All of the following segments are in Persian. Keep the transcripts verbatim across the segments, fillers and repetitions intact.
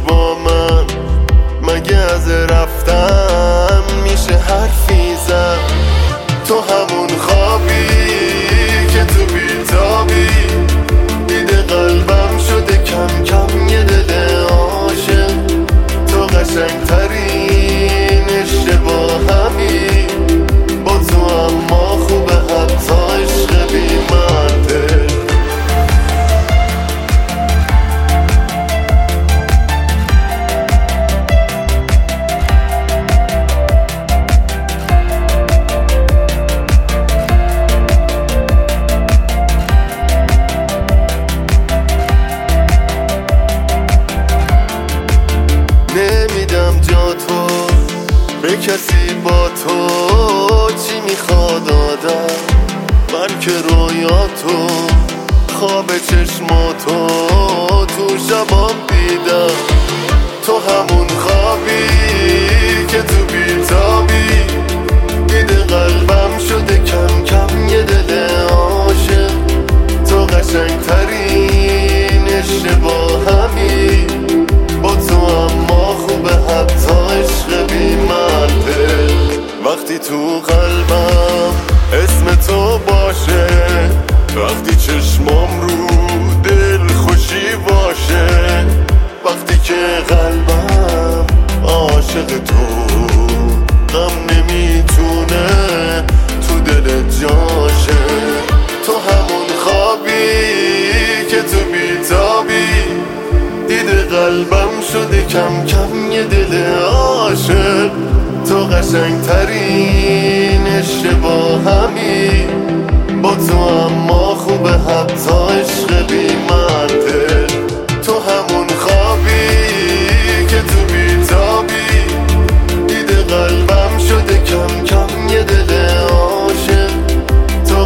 با من، مگه از رفتن میشه حرفی زد؟ تو همون خوابی که تو بیتابی، دیده قلبم شده کم کم یه دل عاشق. تو قشنگترین اشتباهمی با تو، اما خوبه حتی عشق بی منطق. نمیدم جا تو به کسی با تو، چی میخواد آدم؟ من که رویاتو، خواب چشماتو تو شبام دیدم. تو همون خوابی که تو بیتابی، دیده قلبم شده کم کم یه دل عاشق. تو قشنگترین اشتباهمی با تو، اما خوبه حتی عشق بی منطق. وقتی تو قلبم اسم تو باشه، وقتی چشمام رو دل خوشی باشه، وقتی که قلبم عاشق تو، غم نمیتونه تو دل جاشه. تو همون خوابی که تو بیتابی، دیده قلبم شده کم کم یه دل عاشق. تو قشنگترین اشتباهمی با تو، اما خوبه حتی عشق بی منطق. تو همون خوابی که تو بیتابی، دیده قلبم شده کم کم یه دل عاشق. تو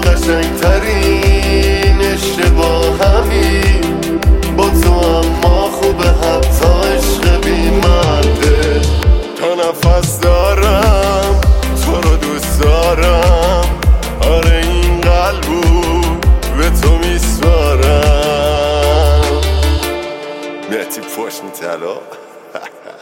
قشنگترین اشتباهمی با تو، اما خوبه حتی عشق بی منطق. تا نفس دارم تو رو دوست دارم، آره این قلبو به تو میسپارم. مهدی پشت میتلا